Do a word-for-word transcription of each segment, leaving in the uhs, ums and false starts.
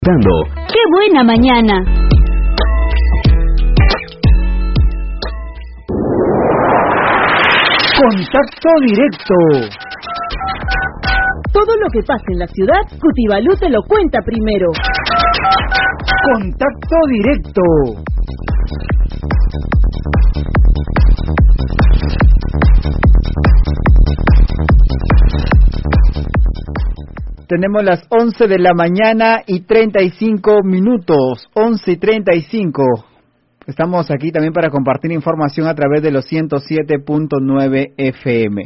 ¡Qué buena mañana! Contacto directo. Todo lo que pasa en la ciudad, Cutibalú te lo cuenta primero. Contacto directo. Tenemos las once de la mañana y treinta y cinco minutos, once y treinta y cinco. Estamos aquí también para compartir información a través de los ciento siete punto nueve F M.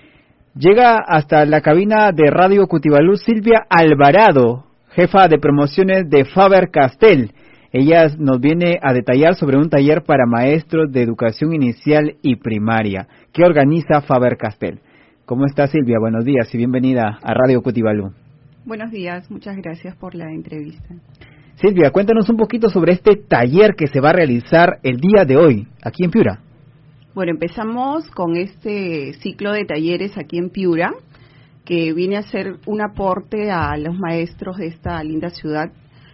Llega hasta la cabina de Radio Cutibalú Silvia Alvarado, jefa de promociones de Faber-Castell. Ella nos viene a detallar sobre un taller para maestros de educación inicial y primaria que organiza Faber-Castell. ¿Cómo está, Silvia? Buenos días y bienvenida a Radio Cutibalú. Buenos días, muchas gracias por la entrevista. Silvia, cuéntanos un poquito sobre este taller que se va a realizar el día de hoy, aquí en Piura. Bueno, empezamos con este ciclo de talleres aquí en Piura, que viene a ser un aporte a los maestros de esta linda ciudad,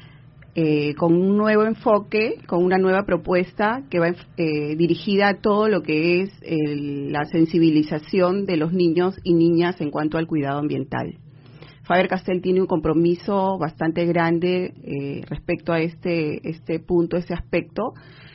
eh, con un nuevo enfoque, con una nueva propuesta que va eh, dirigida a todo lo que es el, la sensibilización de los niños y niñas en cuanto al cuidado ambiental. Faber-Castell tiene un compromiso bastante grande eh, respecto a este, este punto, este aspecto,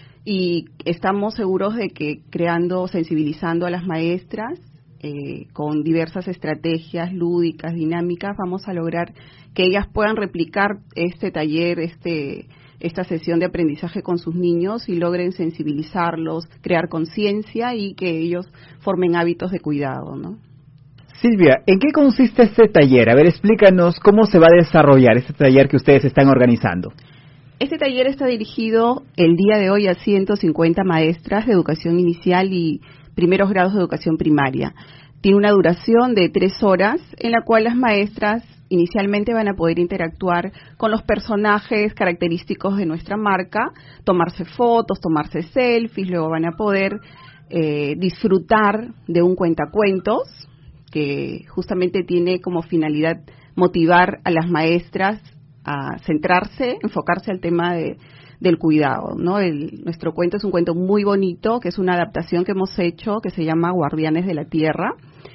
y estamos seguros de que creando, sensibilizando a las maestras, eh, con diversas estrategias lúdicas, dinámicas, vamos a lograr que ellas puedan replicar este taller, este, esta sesión de aprendizaje con sus niños y logren sensibilizarlos, crear conciencia y que ellos formen hábitos de cuidado, ¿no? Silvia, ¿en qué consiste este taller? A ver, explícanos cómo se va a desarrollar este taller que ustedes están organizando. Este taller está dirigido el día de hoy a ciento cincuenta maestras de educación inicial y primeros grados de educación primaria. Tiene una duración de tres horas en la cual las maestras inicialmente van a poder interactuar con los personajes característicos de nuestra marca, tomarse fotos, tomarse selfies, luego van a poder eh, disfrutar de un cuentacuentos que justamente tiene como finalidad motivar a las maestras a centrarse, enfocarse al tema de, del cuidado, ¿no? El, nuestro cuento es un cuento muy bonito, que es una adaptación que hemos hecho, que se llama Guardianes de la Tierra.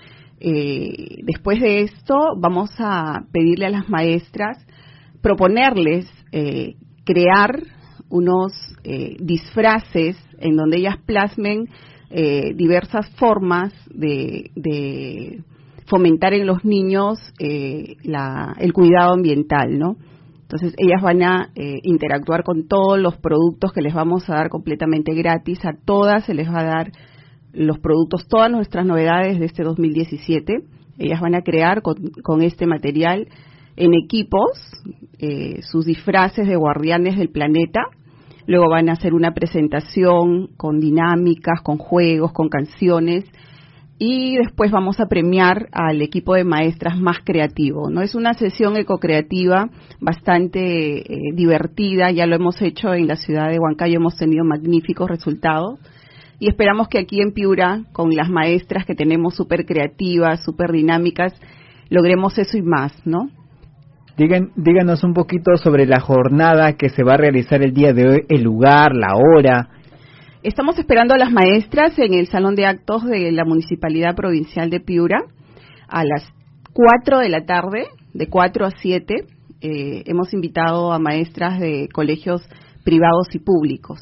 Eh, después de esto, vamos a pedirle a las maestras, proponerles eh, crear unos eh, disfraces en donde ellas plasmen Eh, diversas formas de, de fomentar en los niños eh, la, el cuidado ambiental, ¿no? Entonces ellas van a eh, interactuar con todos los productos que les vamos a dar completamente gratis, a todas se les va a dar los productos, todas nuestras novedades de este dos mil diecisiete, ellas van a crear con, con este material en equipos eh, sus disfraces de guardianes del planeta. Luego van a hacer una presentación con dinámicas, con juegos, con canciones y después vamos a premiar al equipo de maestras más creativo, ¿no? Es una sesión ecocreativa bastante eh, divertida, ya lo hemos hecho en la ciudad de Huancayo, hemos tenido magníficos resultados y esperamos que aquí en Piura, con las maestras que tenemos súper creativas, súper dinámicas, logremos eso y más, ¿no? Digan, díganos un poquito sobre la jornada que se va a realizar el día de hoy, el lugar, la hora. Estamos esperando a las maestras en el Salón de Actos de la Municipalidad Provincial de Piura a las cuatro de la tarde, de cuatro a siete. Eh, hemos invitado a maestras de colegios privados y públicos.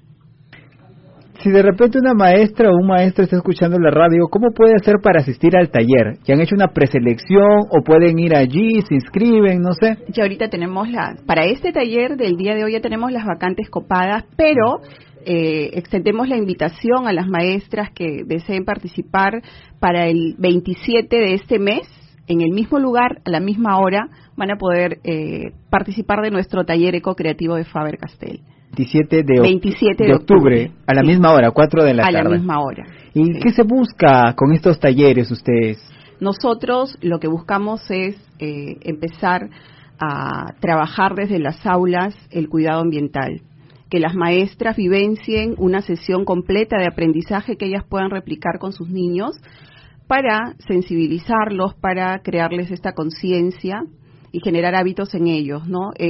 Si de repente una maestra o un maestro está escuchando la radio, ¿cómo puede hacer para asistir al taller? ¿Ya han hecho una preselección o pueden ir allí, se inscriben, no sé? Ya ahorita tenemos la, para este taller del día de hoy ya tenemos las vacantes copadas, pero eh, extendemos la invitación a las maestras que deseen participar para el veintisiete de este mes, en el mismo lugar, a la misma hora, van a poder eh, participar de nuestro taller eco-creativo de Faber-Castell. veintisiete de, veintisiete de octubre, a la sí. misma hora, cuatro de la a tarde. A la misma hora. ¿Y sí. qué se busca con estos talleres ustedes? Nosotros lo que buscamos es eh, empezar a trabajar desde las aulas el cuidado ambiental, que las maestras vivencien una sesión completa de aprendizaje que ellas puedan replicar con sus niños para sensibilizarlos, para crearles esta conciencia y generar hábitos en ellos, ¿no? Es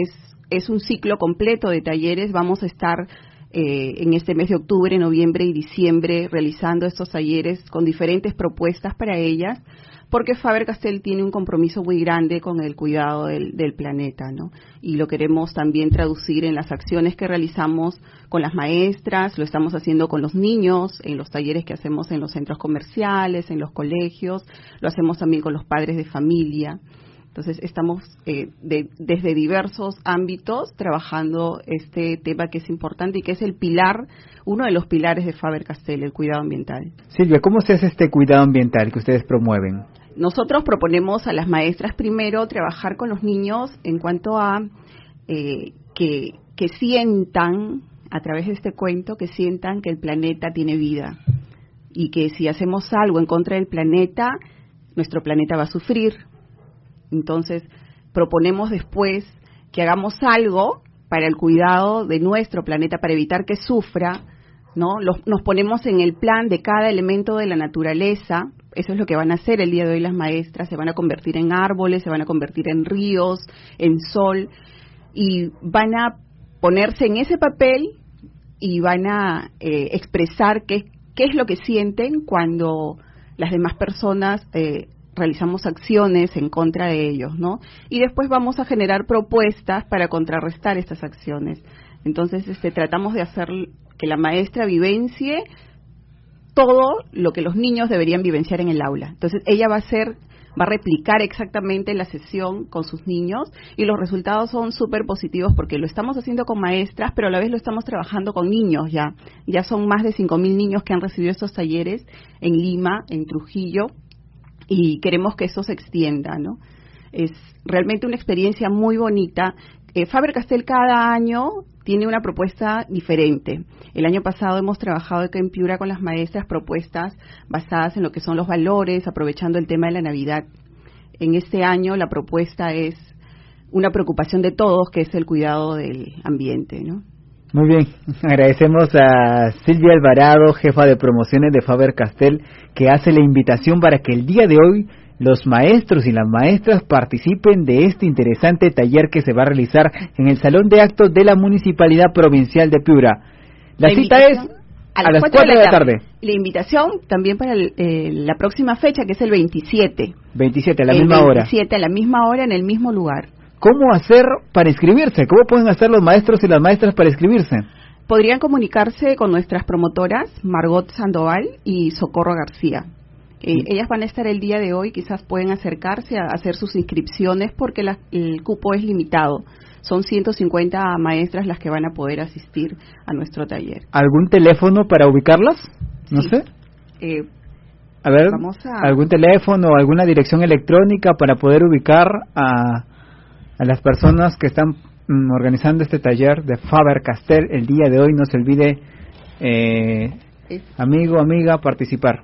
es un ciclo completo de talleres. Vamos a estar eh, en este mes de octubre, noviembre y diciembre realizando estos talleres con diferentes propuestas para ellas, porque Faber-Castell tiene un compromiso muy grande con el cuidado del, del planeta, ¿no? Y lo queremos también traducir en las acciones que realizamos con las maestras, lo estamos haciendo con los niños, en los talleres que hacemos en los centros comerciales, en los colegios, lo hacemos también con los padres de familia. Entonces, estamos eh, de, desde diversos ámbitos trabajando este tema que es importante y que es el pilar, uno de los pilares de Faber-Castell, el cuidado ambiental. Silvia, ¿cómo se hace este cuidado ambiental que ustedes promueven? Nosotros proponemos a las maestras primero trabajar con los niños en cuanto a eh, que, que sientan, a través de este cuento, que sientan que el planeta tiene vida y que si hacemos algo en contra del planeta, nuestro planeta va a sufrir. Entonces, proponemos después que hagamos algo para el cuidado de nuestro planeta, para evitar que sufra, ¿no? Los, nos ponemos en el plan de cada elemento de la naturaleza. Eso es lo que van a hacer el día de hoy las maestras. Se van a convertir en árboles, se van a convertir en ríos, en sol, y van a ponerse en ese papel y van a eh, expresar qué, qué es lo que sienten cuando las demás personas eh, realizamos acciones en contra de ellos, ¿no? Y después vamos a generar propuestas para contrarrestar estas acciones. Entonces, este, tratamos de hacer que la maestra vivencie todo lo que los niños deberían vivenciar en el aula. Entonces, ella va a hacer, va a replicar exactamente la sesión con sus niños y los resultados son súper positivos porque lo estamos haciendo con maestras, pero a la vez lo estamos trabajando con niños ya. Ya son más de cinco mil niños que han recibido estos talleres en Lima, en Trujillo, y queremos que eso se extienda, ¿no? Es realmente una experiencia muy bonita. Eh, Faber-Castell cada año tiene una propuesta diferente. El año pasado hemos trabajado acá en Piura con las maestras propuestas basadas en lo que son los valores, aprovechando el tema de la Navidad. En este año la propuesta es una preocupación de todos, que es el cuidado del ambiente, ¿no? Muy bien, agradecemos a Silvia Alvarado, jefa de promociones de Faber-Castell, que hace la invitación para que el día de hoy los maestros y las maestras participen de este interesante taller que se va a realizar en el Salón de Actos de la Municipalidad Provincial de Piura. La, la cita es a, a las cuatro de la tarde. La invitación también para el, eh, la próxima fecha, que es el veintisiete. veintisiete, a la misma hora. veintisiete, a la misma hora, en el mismo lugar. ¿Cómo hacer para inscribirse? ¿Cómo pueden hacer los maestros y las maestras para inscribirse? Podrían comunicarse con nuestras promotoras, Margot Sandoval y Socorro García. Eh, ellas van a estar el día de hoy, quizás pueden acercarse a hacer sus inscripciones porque la, el cupo es limitado. Son ciento cincuenta maestras las que van a poder asistir a nuestro taller. ¿Algún teléfono para ubicarlas? No sí. sé. Eh, a ver, vamos a... ¿algún teléfono o alguna dirección electrónica para poder ubicar a... a las personas que están mm, organizando este taller de Faber-Castell el día de hoy? No se olvide, eh, amigo, amiga, participar.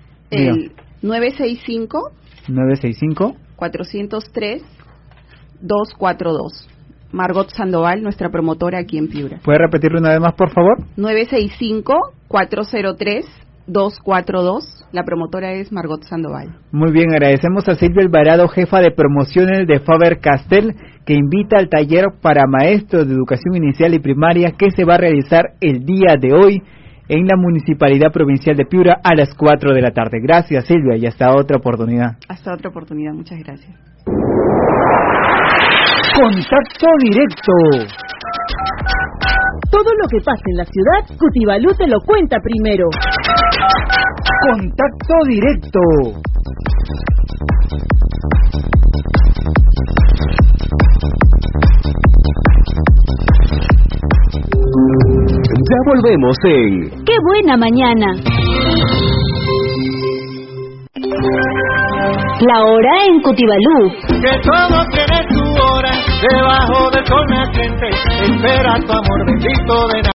El nueve seis cinco nueve seis cinco cuatro cero tres dos cuatro dos. Margot Sandoval, nuestra promotora aquí en Piura. ¿Puede repetirlo una vez más, por favor? nueve seis cinco cuatro cero tres dos cuatro dos. La promotora es Margot Sandoval. Muy bien, agradecemos a Silvia Alvarado, jefa de promociones de Faber-Castell, que invita al taller para maestros de educación inicial y primaria que se va a realizar el día de hoy en la Municipalidad Provincial de Piura a las cuatro de la tarde. Gracias, Silvia, y hasta otra oportunidad. Hasta otra oportunidad, muchas gracias. Contacto directo. Todo lo que pasa en la ciudad, Cutibalú te lo cuenta primero. Contacto directo. Ya volvemos en ¡Qué buena mañana! La hora en Cutibalú. Que todo tiene su hora, debajo del sol naciente, espera tu amor bendito de